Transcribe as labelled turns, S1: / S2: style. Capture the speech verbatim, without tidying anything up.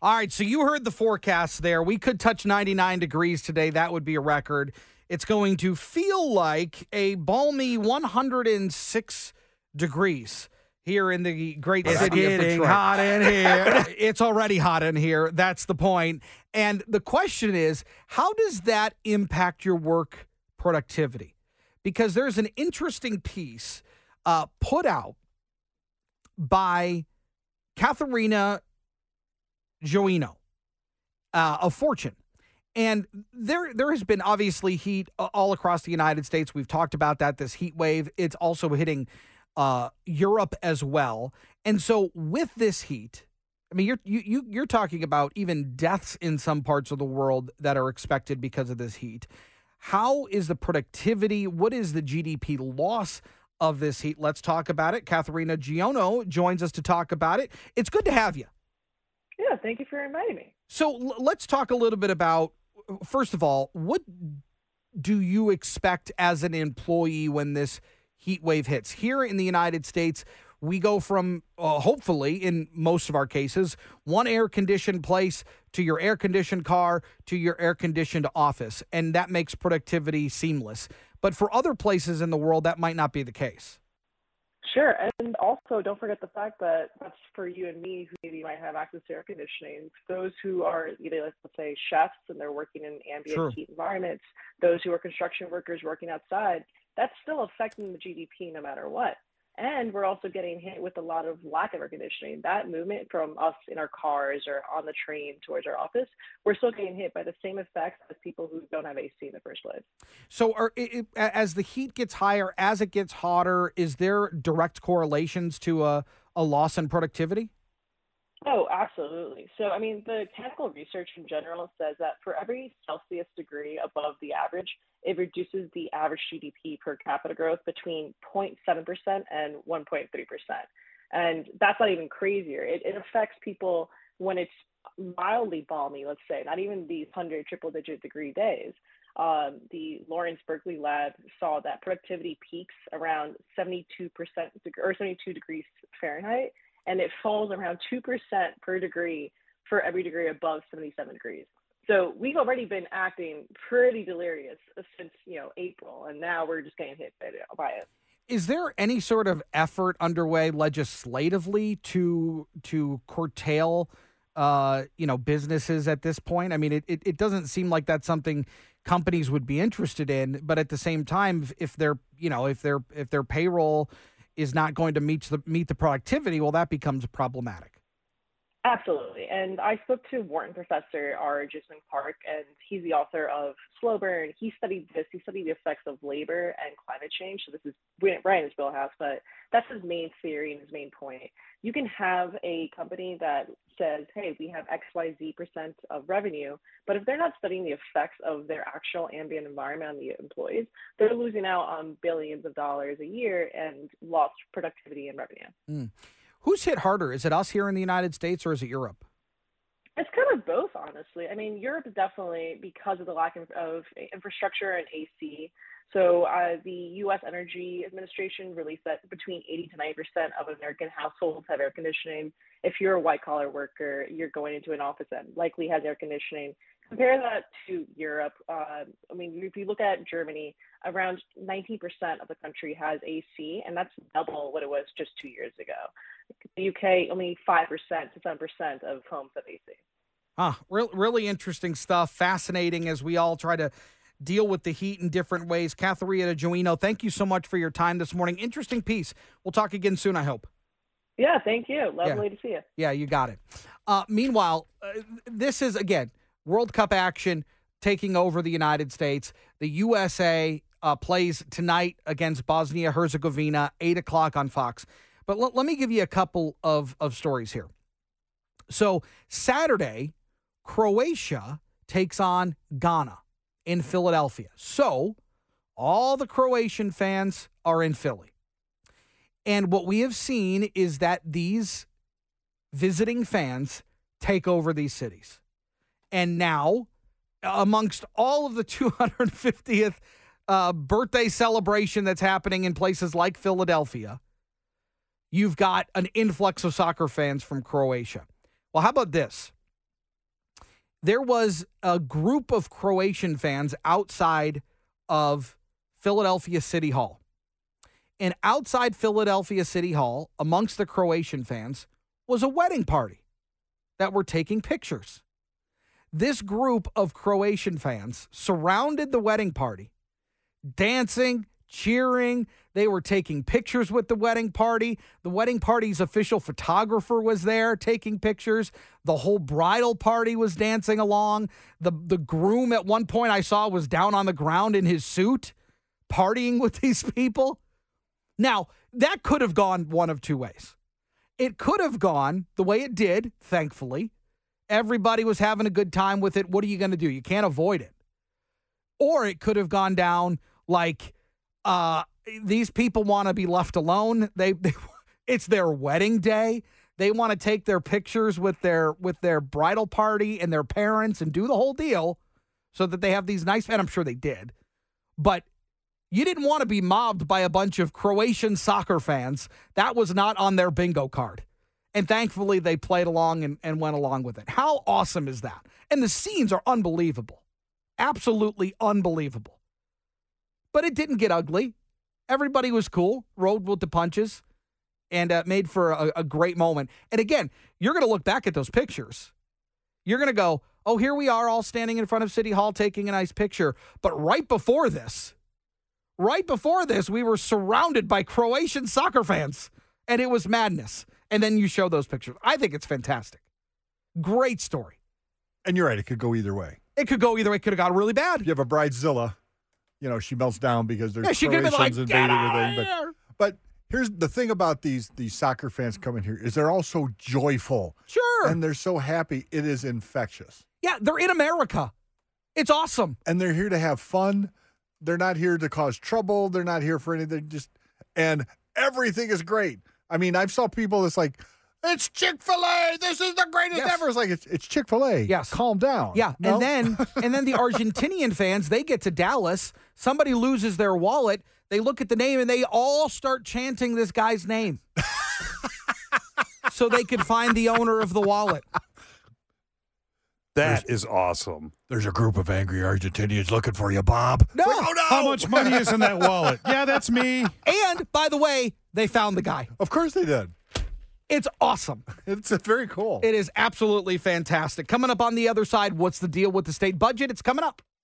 S1: All right, so you heard the forecast there. We could touch ninety-nine degrees today. That would be a record. It's going to feel like a balmy one hundred six degrees here in the great
S2: it's
S1: city of Detroit.
S2: It's getting hot in here.
S1: It's already hot in here. That's the point. And the question is, how does that impact your work productivity? Because there's an interesting piece uh, put out by Katharina Gioino uh, of Fortune. And there there has been obviously heat all across the United States. We've talked about that, this heat wave. It's also hitting uh, Europe as well. And so with this heat, I mean, you're you, you you're talking about even deaths in some parts of the world that are expected because of this heat. How is the productivity? What is the G D P loss of this heat? Let's talk about it. Katharina Gioino joins us to talk about it. It's good to have you.
S3: Yeah, thank you for inviting me.
S1: So l- let's talk a little bit about, first of all, what do you expect as an employee when this heat wave hits? Here in the United States, we go from, uh, hopefully, in most of our cases, one air-conditioned place to your air-conditioned car to your air-conditioned office, and that makes productivity seamless. But for other places in the world, that might not be the case.
S3: Sure, and also don't forget the fact that that's for you and me who maybe might have access to air conditioning. Those who are either, let's say, chefs and they're working in ambient
S1: True.
S3: heat environments, those who are construction workers working outside, that's still affecting the G D P no matter what. And we're also getting hit with a lot of lack of air conditioning. That movement from us in our cars or on the train towards our office, we're still getting hit by the same effects as people who don't have A C in the first place.
S1: So are, it, as the heat gets higher, as it gets hotter, is there direct correlations to a, a loss in productivity?
S3: Oh, absolutely. So, I mean, the chemical research in general says that for every Celsius degree above the average, it reduces the average G D P per capita growth between zero point seven percent and one point three percent. And that's not even crazier. It, it affects people when it's mildly balmy, let's say, not even these one hundred triple-digit degree days. Um, the Lawrence Berkeley lab saw that productivity peaks around seventy-two percent or seventy-two degrees Fahrenheit, and it falls around two percent per degree for every degree above seventy-seven degrees. So we've already been acting pretty delirious since, you know, April, and now we're just getting hit by it.
S1: Is there any sort of effort underway legislatively to to curtail, uh, you know, businesses at this point? I mean, it, it, it doesn't seem like that's something companies would be interested in, but at the same time, if their, you know, if their if their payroll is not going to meet the meet the productivity, well, that becomes problematic.
S3: Absolutely. And I spoke to Wharton professor R. Gisman Park, and he's the author of Slow Burn. He studied this. He studied the effects of labor and climate change. So this is right in his wheelhouse, but that's his main theory and his main point. You can have a company that says, hey, we have X Y Z percent of revenue, but if they're not studying the effects of their actual ambient environment on the employees, they're losing out on billions of dollars a year and lost productivity and revenue.
S1: Mm. Who's hit harder? Is it us here in the United States or is it Europe?
S3: It's kind of both, honestly. I mean, Europe is definitely because of the lack of, of infrastructure and A C. So uh, the U S Energy Administration released that between eighty to ninety percent of American households have air conditioning. If you're a white-collar worker, you're going into an office that likely has air conditioning. Compare that to Europe. Uh, I mean, if you look at Germany, around nineteen percent of the country has A C, and that's double what it was just two years ago. The U K, only five percent to seven percent of homes have A C.
S1: Ah, re- really interesting stuff. Fascinating as we all try to deal with the heat in different ways. Katharina Gioino, thank you so much for your time this morning. Interesting piece. We'll talk again soon, I hope.
S3: Yeah, thank you. Lovely
S1: yeah.
S3: to see you.
S1: Yeah, you got it. Uh, meanwhile, uh, this is, again, World Cup action taking over the United States. The U S A uh, plays tonight against Bosnia-Herzegovina, eight o'clock on Fox. But l- let me give you a couple of, of stories here. So Saturday, Croatia takes on Ghana in Philadelphia. So all the Croatian fans are in Philly. And what we have seen is that these visiting fans take over these cities. And now, amongst all of the two hundred fiftieth uh, birthday celebration that's happening in places like Philadelphia, you've got an influx of soccer fans from Croatia. Well, how about this? there was a group of Croatian fans outside of Philadelphia City Hall. And outside Philadelphia City Hall, amongst the Croatian fans, was a wedding party that were taking pictures. This group of Croatian fans surrounded the wedding party, dancing, cheering. They were taking pictures with the wedding party. The wedding party's official photographer was there taking pictures. The whole bridal party was dancing along. The, the groom at one point I saw was down on the ground in his suit, partying with these people. Now, that could have gone one of two ways. It could have gone the way it did, thankfully. Everybody was having a good time with it. What are you going to do? You can't avoid it. Or it could have gone down like uh, these people want to be left alone. They, they it's their wedding day. They want to take their pictures with their with their bridal party and their parents and do the whole deal so that they have these nice, and I'm sure they did. But you didn't want to be mobbed by a bunch of Croatian soccer fans. That was not on their bingo card. And thankfully, they played along and, and went along with it. How awesome is that? And the scenes are unbelievable. Absolutely unbelievable. But it didn't get ugly. Everybody was cool, rode with the punches, and uh, made for a, a great moment. And again, you're going to look back at those pictures. You're going to go, oh, here we are all standing in front of City Hall taking a nice picture. But right before this, Right before this, we were surrounded by Croatian soccer fans, and it was madness. And then you show those pictures. I think it's fantastic. Great story.
S2: And you're right. It could go either way.
S1: It could go either way. It could have got really bad.
S2: You have a bridezilla. You know, she melts down because there's
S1: yeah, she
S2: Croatians
S1: like,
S2: invaded
S1: Get
S2: everything. But, but here's the thing about these these soccer fans coming here is they're all so joyful.
S1: Sure.
S2: And they're so happy. It is infectious.
S1: Yeah, they're in America. It's awesome.
S2: And they're here to have fun. They're not here to cause trouble. They're not here for anything. Just and everything is great. I mean, I've saw people that's like, it's Chick-fil-A. This is the greatest
S1: yes.
S2: ever. It's like it's, it's Chick-fil-A.
S1: Yes,
S2: calm down.
S1: Yeah,
S2: no?
S1: and then and then the Argentinian fans, they get to Dallas. Somebody loses their wallet. They look at the name and they all start chanting this guy's name, so they could find the owner of the wallet.
S4: That There's, is awesome.
S2: There's a group of angry Argentinians looking for you, Bob.
S1: No.
S2: Like, oh, no.
S4: How much money is in that wallet? Yeah, that's me.
S1: And, by the way, they found the guy.
S2: Of course they did.
S1: It's awesome.
S2: It's very cool.
S1: It is absolutely fantastic. Coming up on the other side, what's the deal with the state budget? It's coming up.